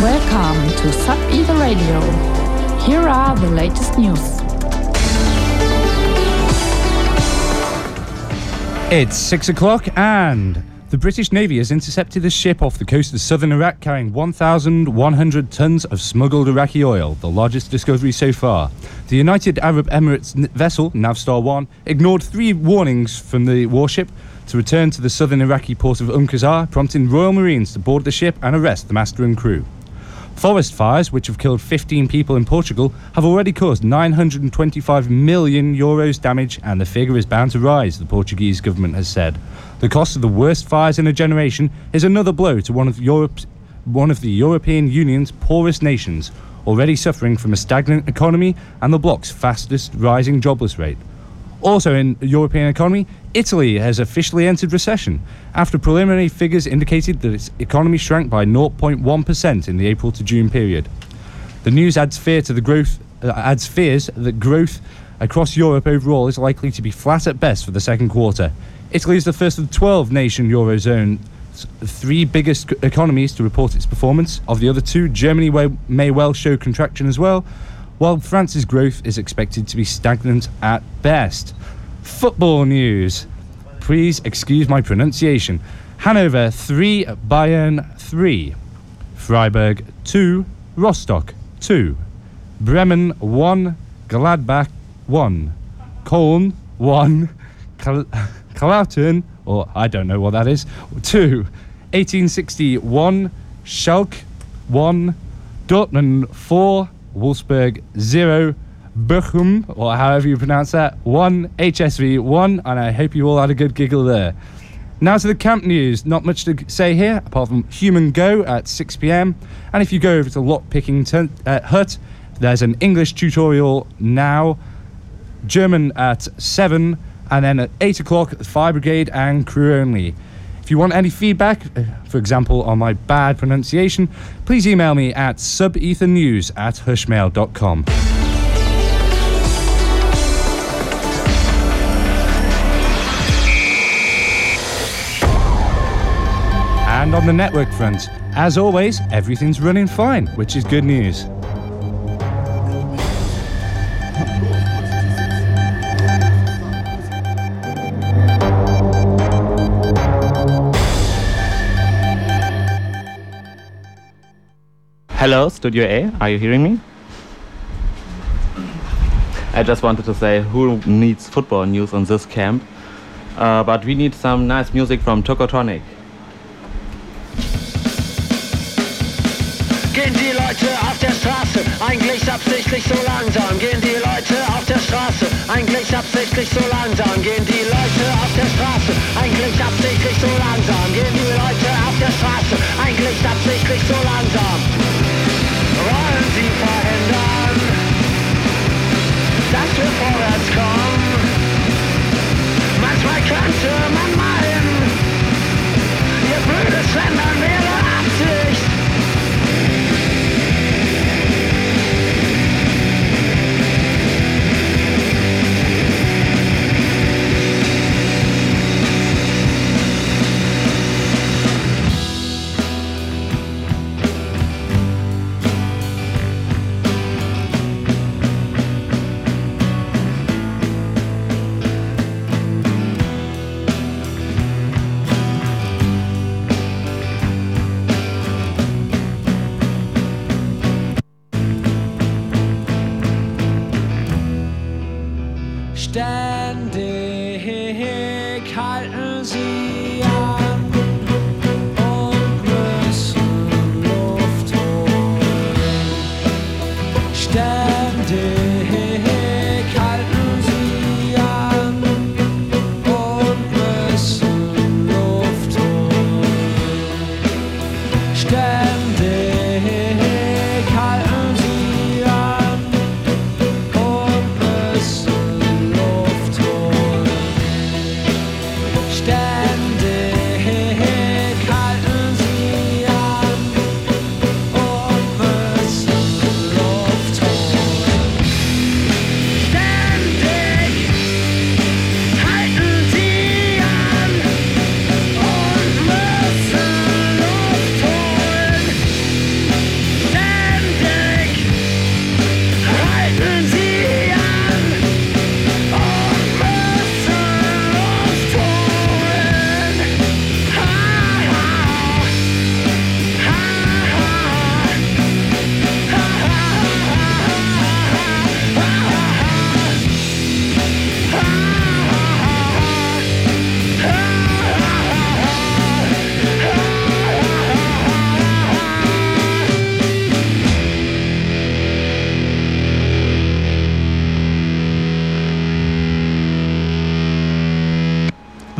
Welcome to Sub Ether Radio. Here are the latest news. It's 6 o'clock and the British Navy has intercepted a ship off the coast of southern Iraq carrying 1,100 tons of smuggled Iraqi oil, the largest discovery so far. The United Arab Emirates vessel, Navstar 1, ignored 3 warnings from the warship to return to the southern Iraqi port of Qazar, prompting Royal Marines to board the ship and arrest the master and crew. Forest fires, which have killed 15 people in Portugal, have already caused €925 million damage, and the figure is bound to rise, the Portuguese government has said. The cost of the worst fires in a generation is another blow to one of the European Union's poorest nations, already suffering from a stagnant economy and the bloc's fastest rising jobless rate. Also in the European economy, Italy has officially entered recession after preliminary figures indicated that its economy shrank by 0.1% in the April to June period. The news adds fears that growth across Europe overall is likely to be flat at best for the second quarter. Italy is the first of the 12 nation Eurozone's 3 biggest economies to report its performance. Of the other 2, Germany may well show contraction as well, while France's growth is expected to be stagnant at best. Football news. Please excuse my pronunciation. Hanover 3, Bayern 3. Freiburg 2, Rostock 2. Bremen 1, Gladbach 1. Köln 1, Kalauten, or I don't know what that is, 2. 1861, Schalke 1. Dortmund 4. Wolfsburg 0, Bochum, or however you pronounce that, 1, HSV 1, and I hope you all had a good giggle there. Now to the camp news. Not much to say here, apart from Human Go at 6 p.m, and if you go over to Lockpicking Hut, there's an English tutorial now, German at 7, and then at 8 o'clock, Fire Brigade and crew only. If you want any feedback, for example on my bad pronunciation, please email me at subethernews@hushmail.com. And on the network front, as always, everything's running fine, which is good news. Hello, Studio A, are you hearing me? I just wanted to say, who needs football news on this camp? But we need some nice music from Tokotronic. Gehen die Leute auf der Straße, eigentlich absichtlich so langsam. Gehen die Leute auf der Straße, eigentlich absichtlich so langsam. Gehen die Leute auf der Straße, eigentlich absichtlich so langsam. Gehen die Leute auf der Straße, eigentlich absichtlich so langsam. Wollen sie verhindern, dass wir vorwärts kommen? Manchmal könnte man meinen, ihr blödes Schlendern wäre Absicht.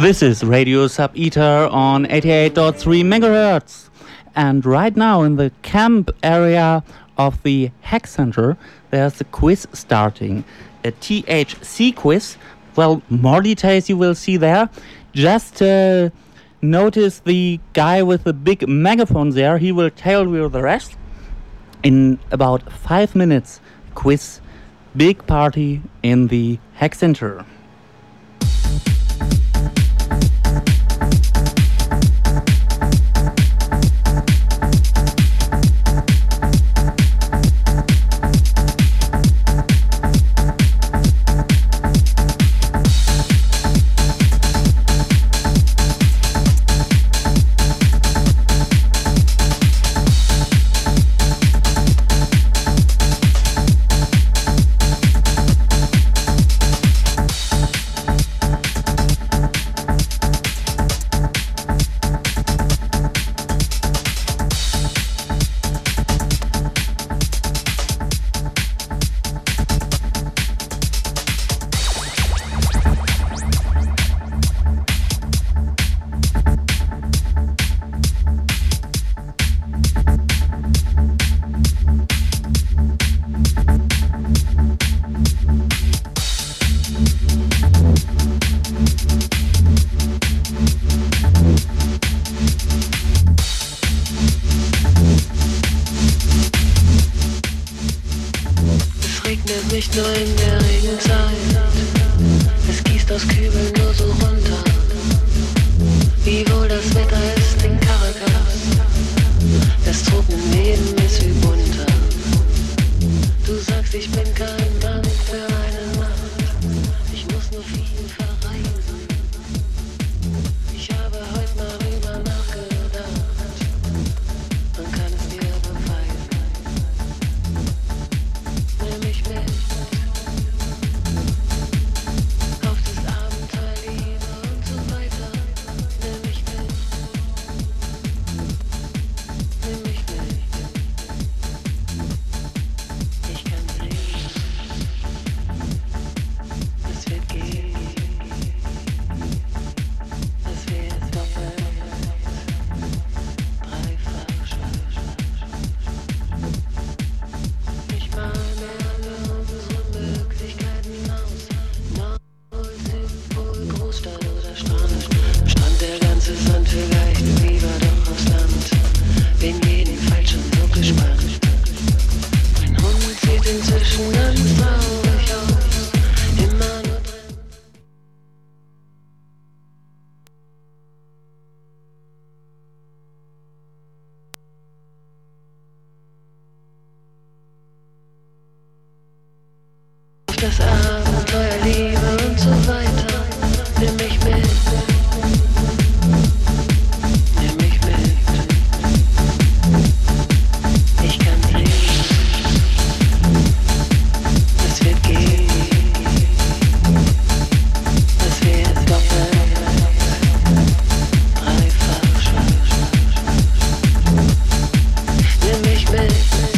This is Radio Sub Ether on 88.3 megahertz. And right now in the camp area of the Hack Center, there's a quiz starting. A THC quiz. Well, more details you will see there. Just notice the guy with the big megaphone there. He will tell you the rest. In about 5 minutes, quiz, big party in the Hack Center. Nicht nur in der Regenzeit, es gießt aus Kübeln nur so runter. Wie wohl das Wetter ist in Caracas, das Tropenleben ist wie bunter. Du sagst, ich bin kein Mann für eine Nacht, ich muss nur viel verreisen. Ich habe heute mal drüber nachgedacht, man kann es dir beweisen. Nimm mich mit. Das Abenteuer, Liebe und so weiter, nimm mich mit. Nimm mich mit. Ich kann sehen, es wird gehen, es wird doppelt, dreifach schwer. Nimm mich mit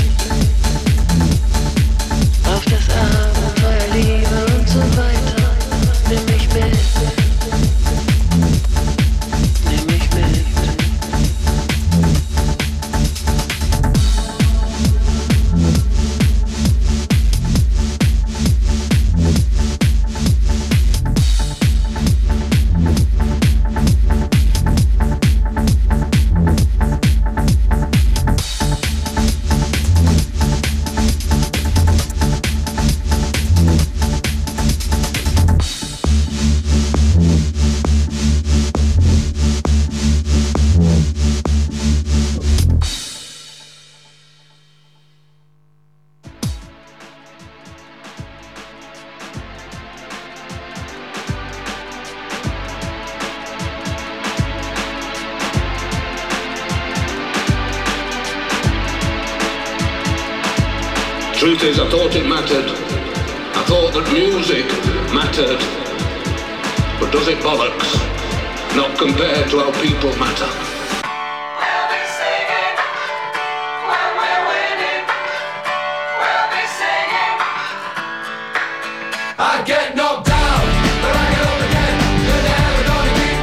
auf das Abenteuer, Liebe und so weiter. Nimm mich mit. Nimm mich mit. Truth is, I thought it mattered. I thought that music mattered. But does it bollocks? Not compared to how people matter. We'll be singing when we're winning. We'll be singing. I get knocked down, but I get up again. You're never gonna keep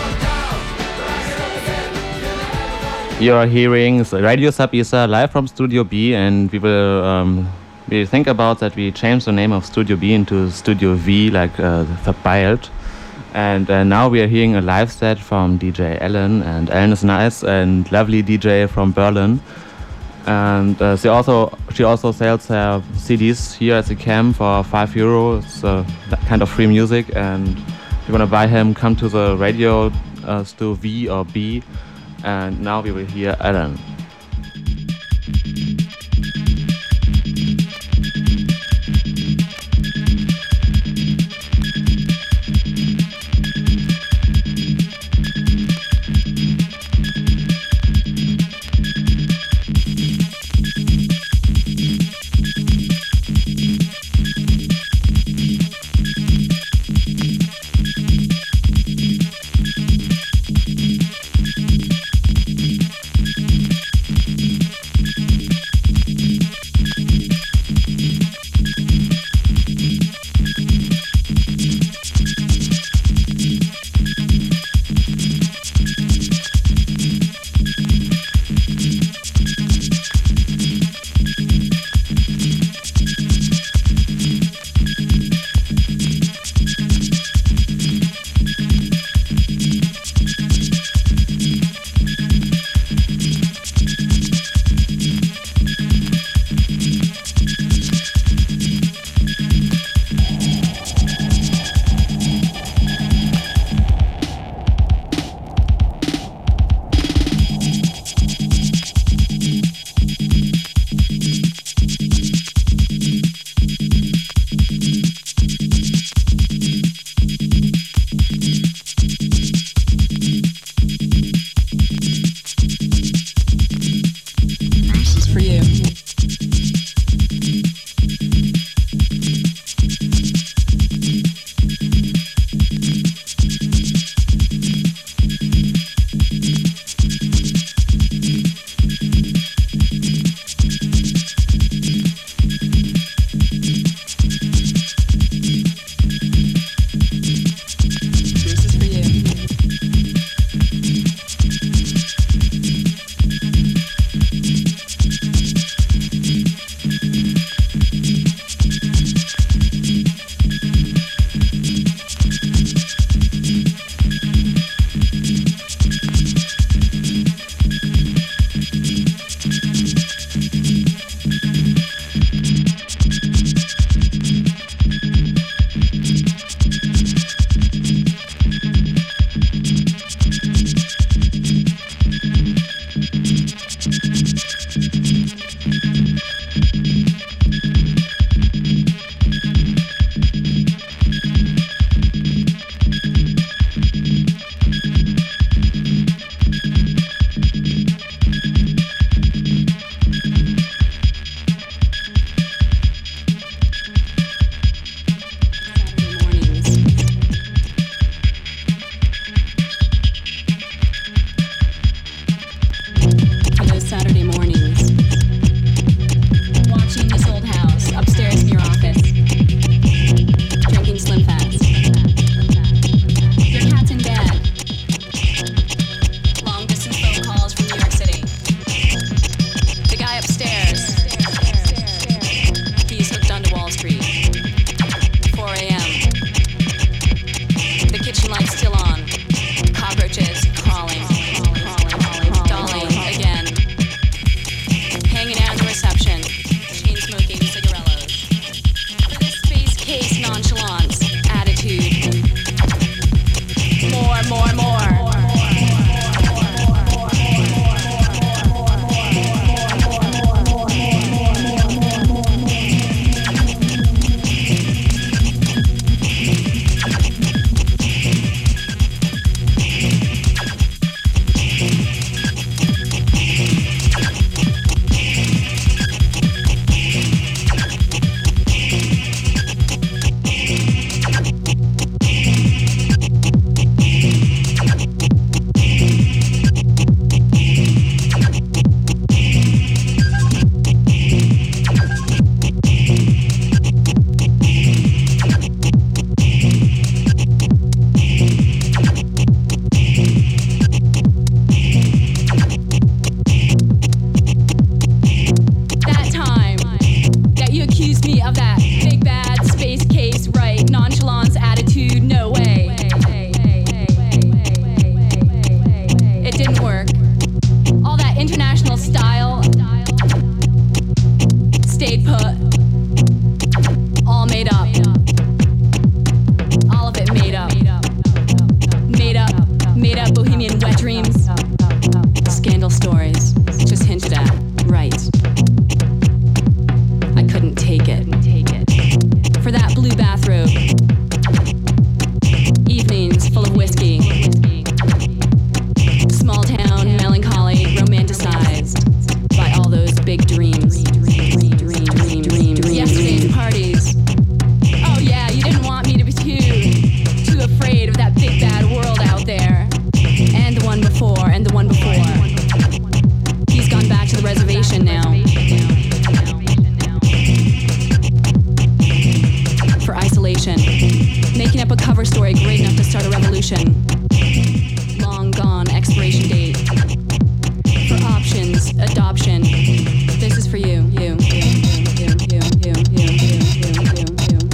You are hearing Radio Sub Isa live from Studio B, and we think about that we changed the name of Studio B into Studio V, like verpeilt. And now we are hearing a live set from DJ Ellen, and Ellen is nice and lovely DJ from Berlin. And she also sells her CDs here at the camp for €5. It's kind of free music, and if you want to buy him, come to the radio Stu V or B. And now we will hear Ellen. cover story great enough to start a revolution. Long gone expiration date. For options, adoption. This is for you, you, you, you, you, you, you, you,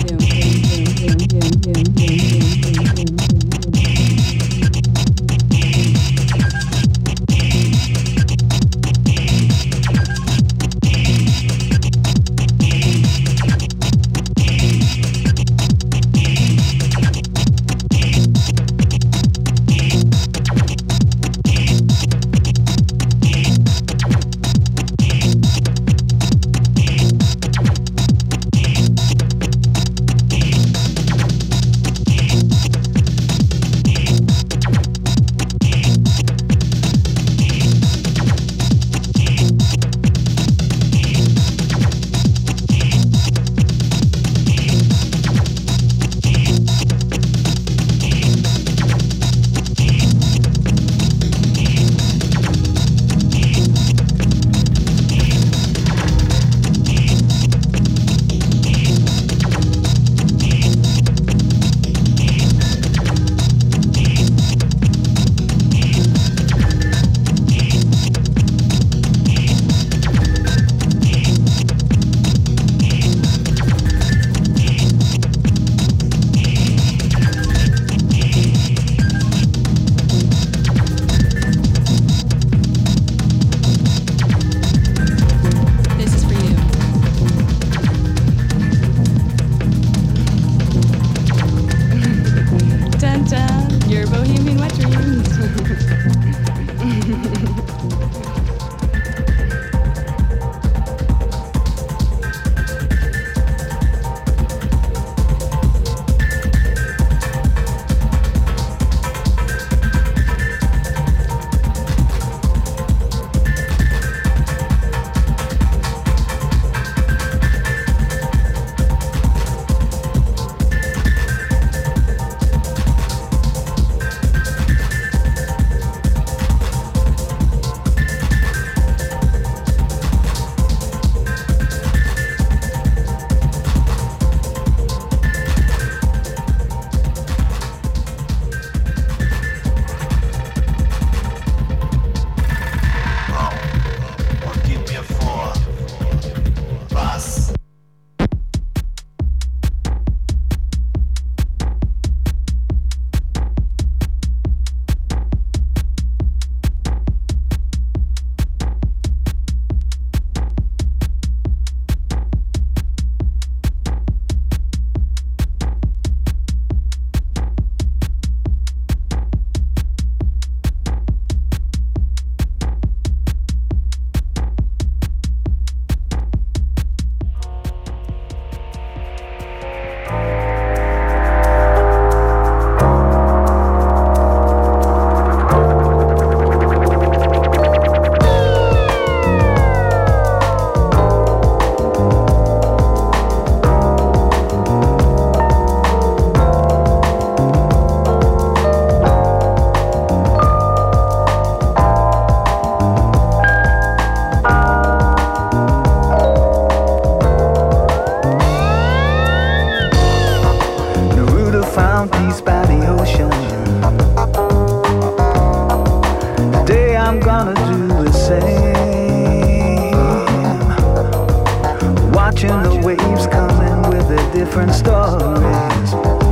different stories.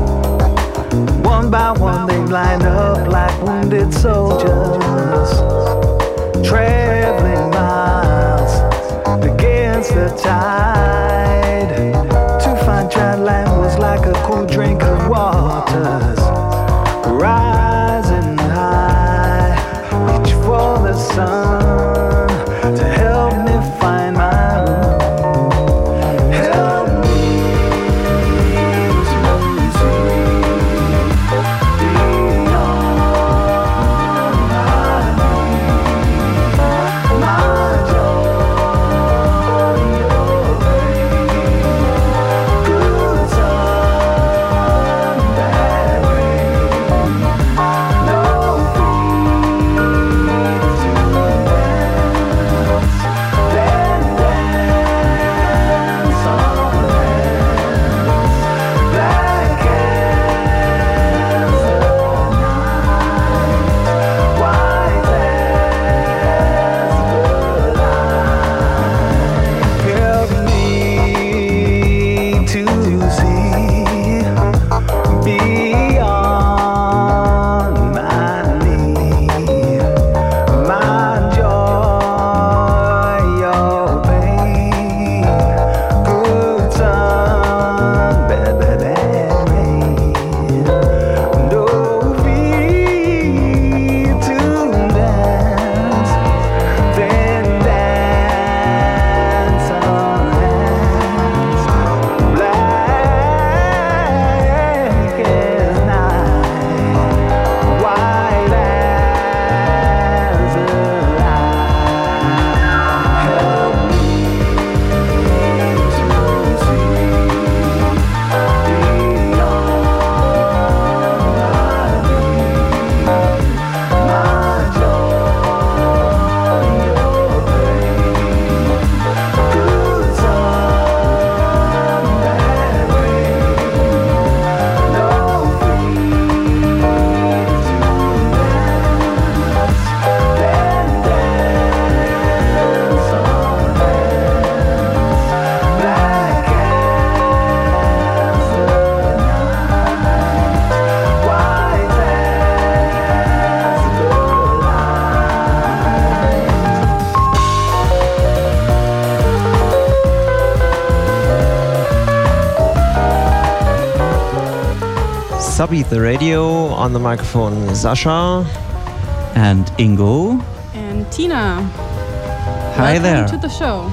One by one they line up like wounded soldiers, traveling miles against the tide. To find dry land was like a cool drink of waters, rising high, reach for the sun to help me find my room. Help me to see beyond my joy, your pain, good sun, bad rain, no fear to Subbeat the Radio. On the microphone, Sasha. And Ingo. And Tina. Hi there. Welcome to the show.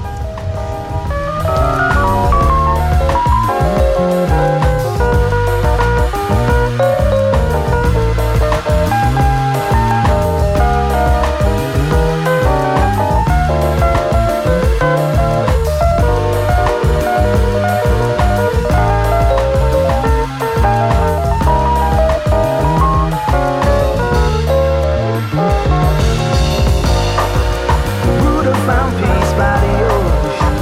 Buddha found peace by the ocean.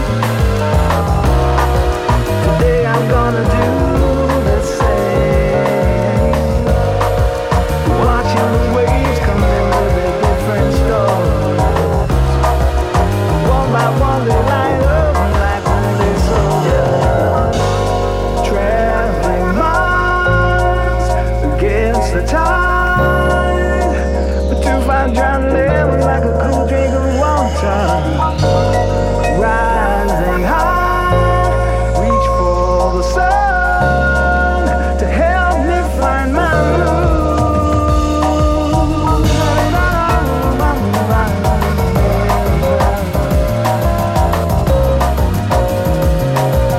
Today I'm gonna do the same. Watching the waves come in with their different stories. One by one they light up like wounded soldiers. Traveling miles against the tide, but to find dry land was like a cool drink of water. Rising high, reach for the sun to help me find my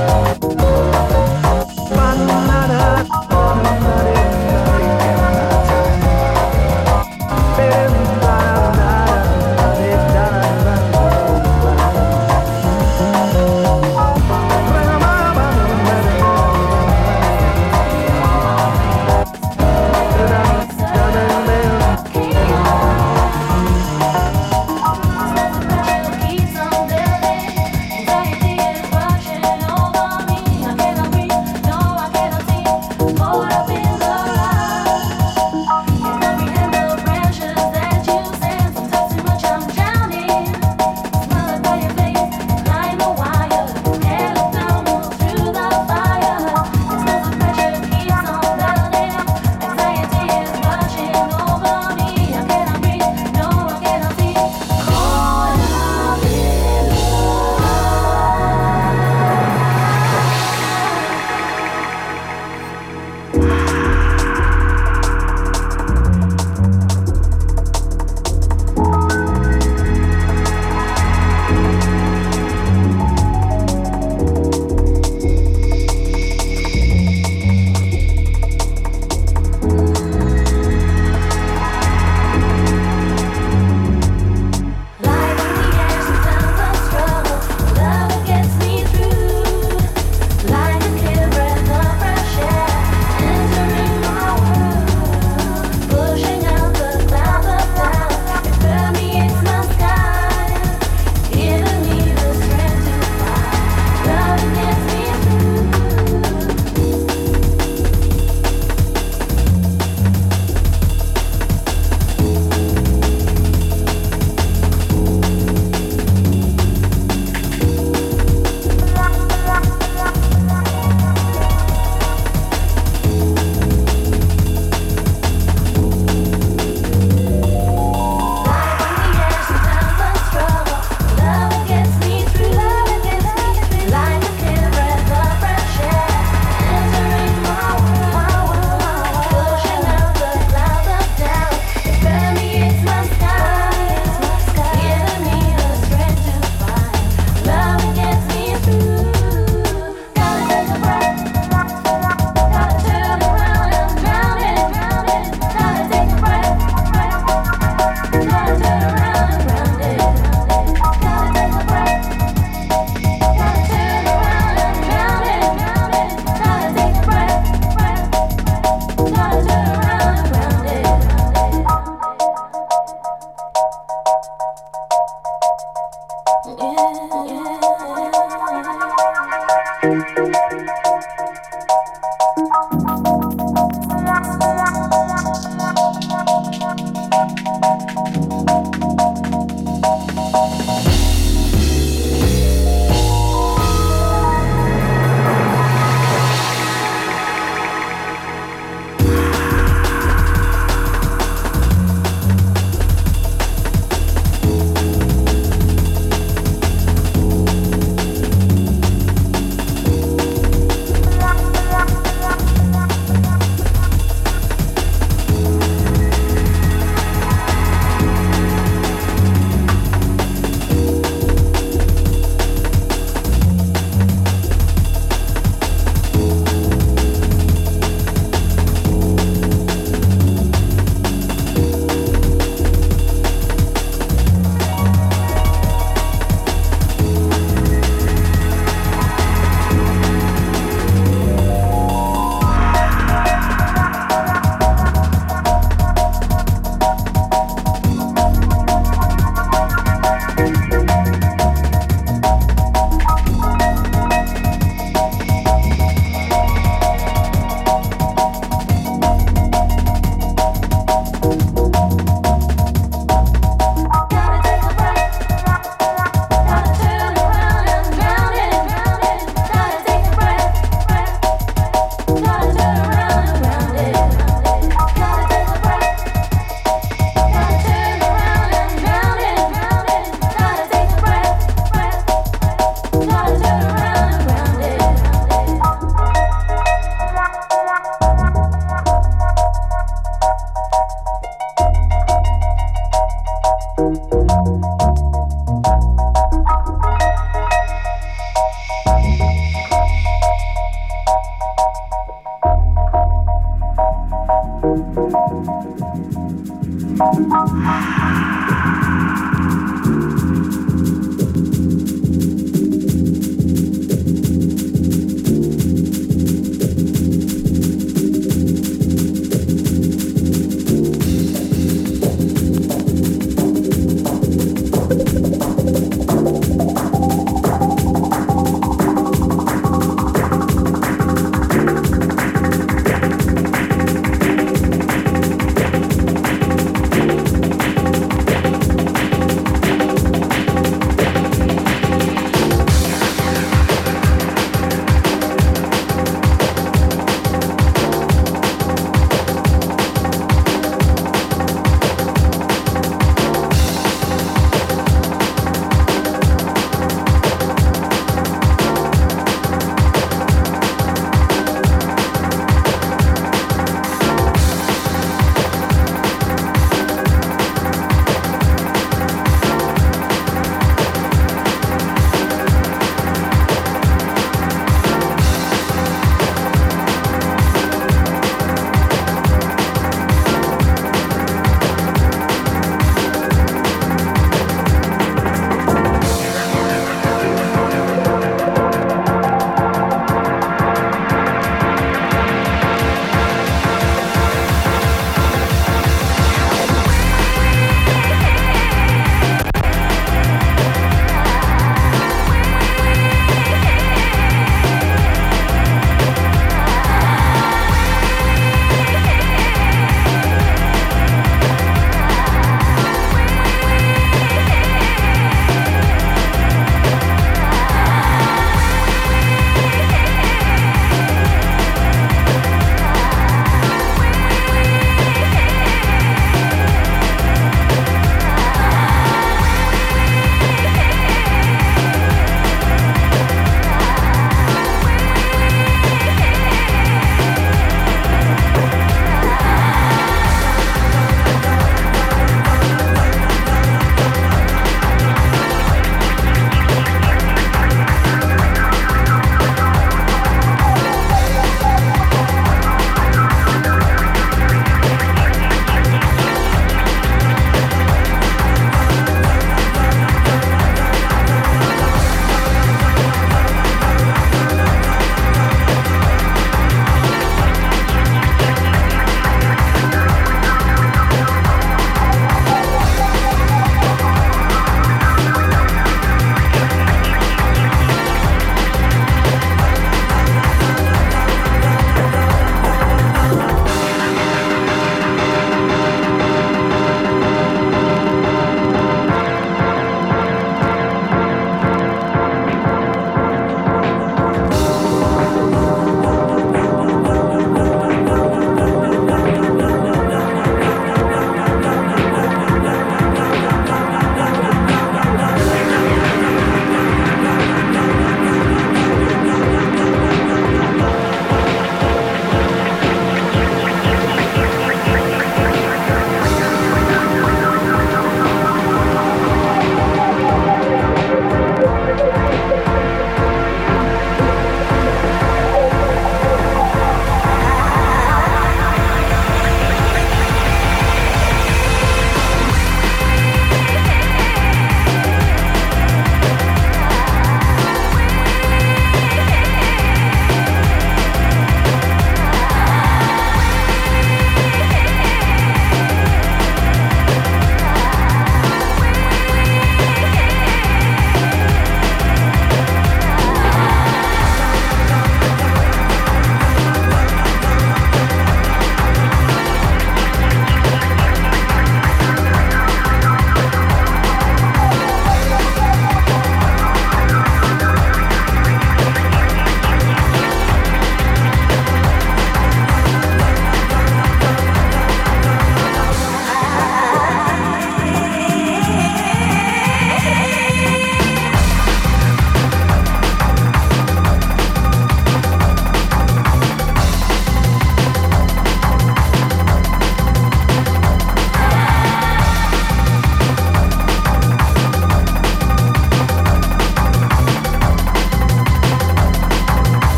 route.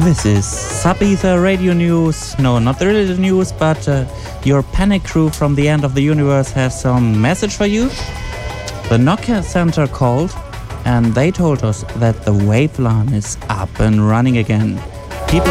This is Sub-Ether Radio News. No, not the real news, but your panic crew from the end of the universe has some message for you. The Nokia Center called and they told us that the WaveLAN is up and running again. People...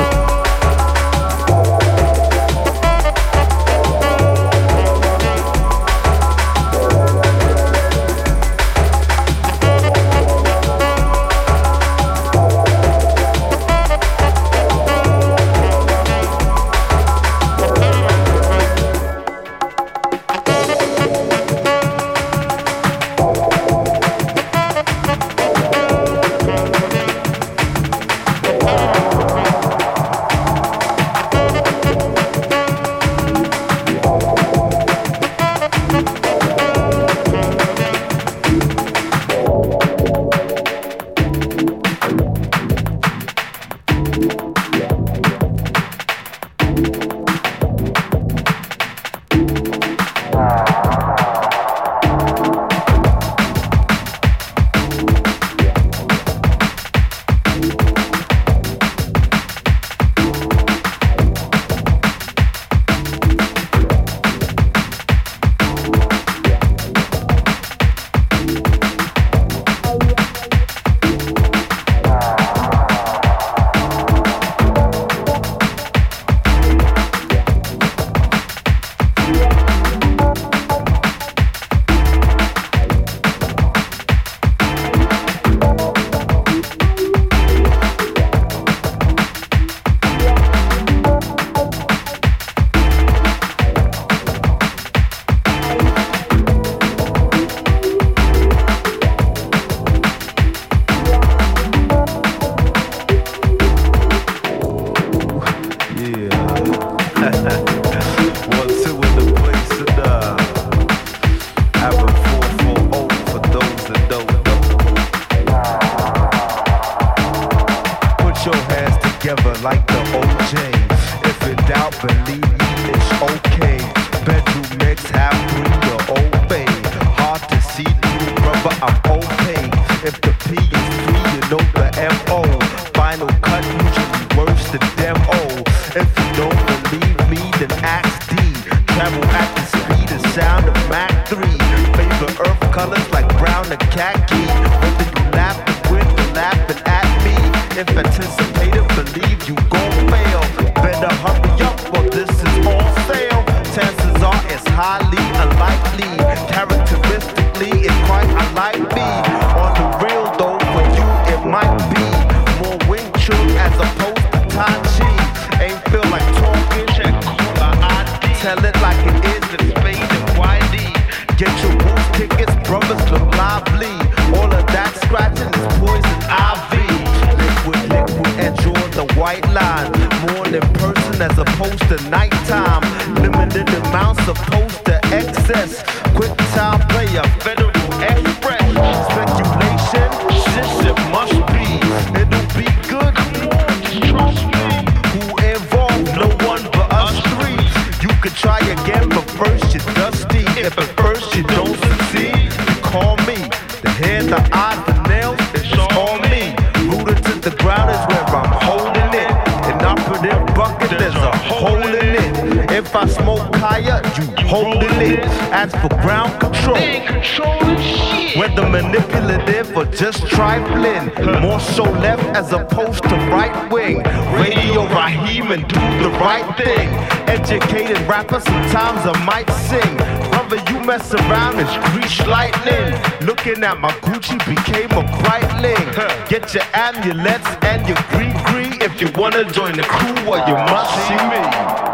Just trifling, more so left as opposed to right wing. Radio Raheem and do the right thing. Educated rapper, sometimes I might sing. Brother, you mess around and screech lightning. Looking at my Gucci became a brightling. Get your amulets and your gree if you wanna join the crew, or you must see me.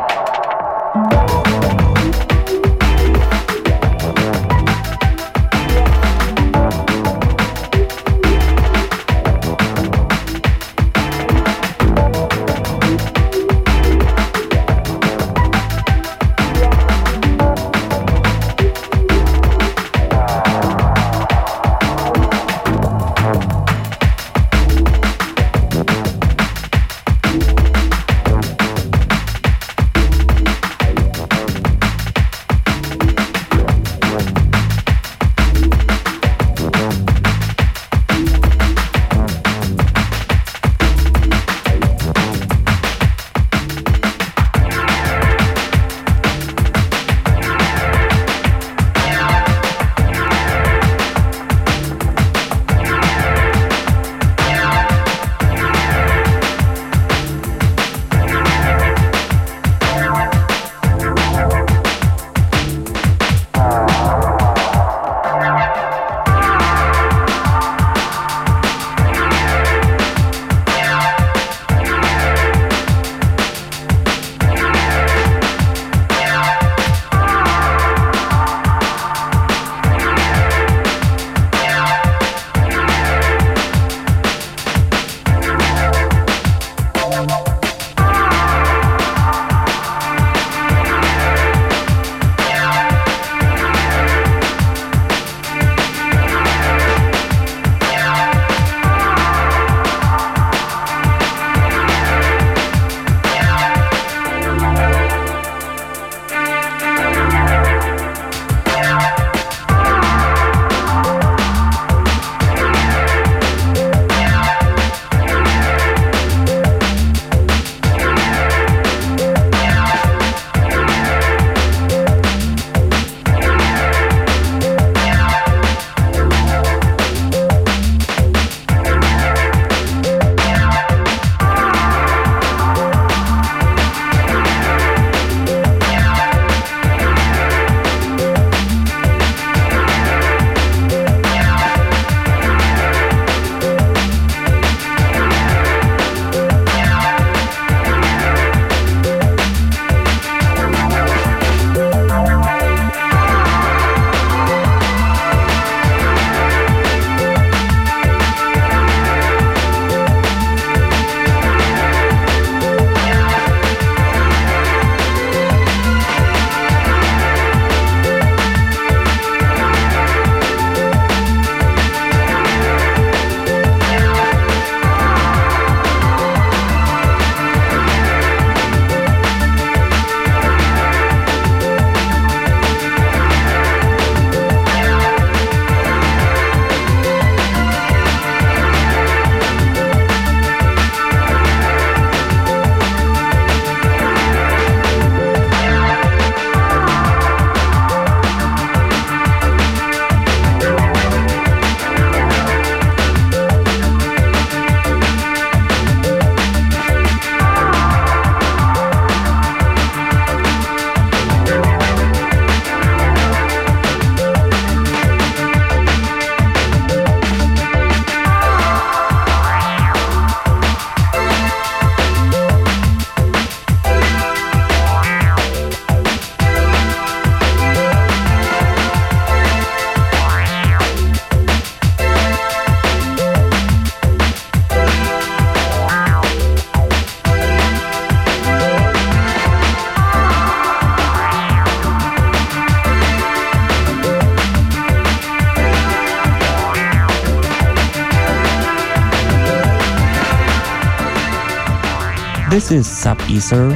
This is Sub Ether.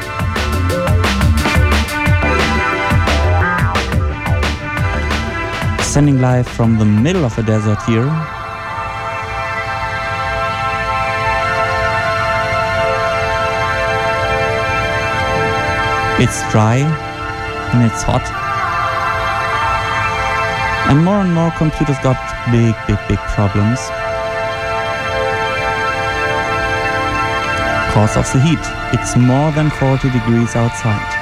Sending live from the middle of the desert here. It's dry and it's hot. And more computers got big problems. Because of the heat. It's more than 40 degrees outside.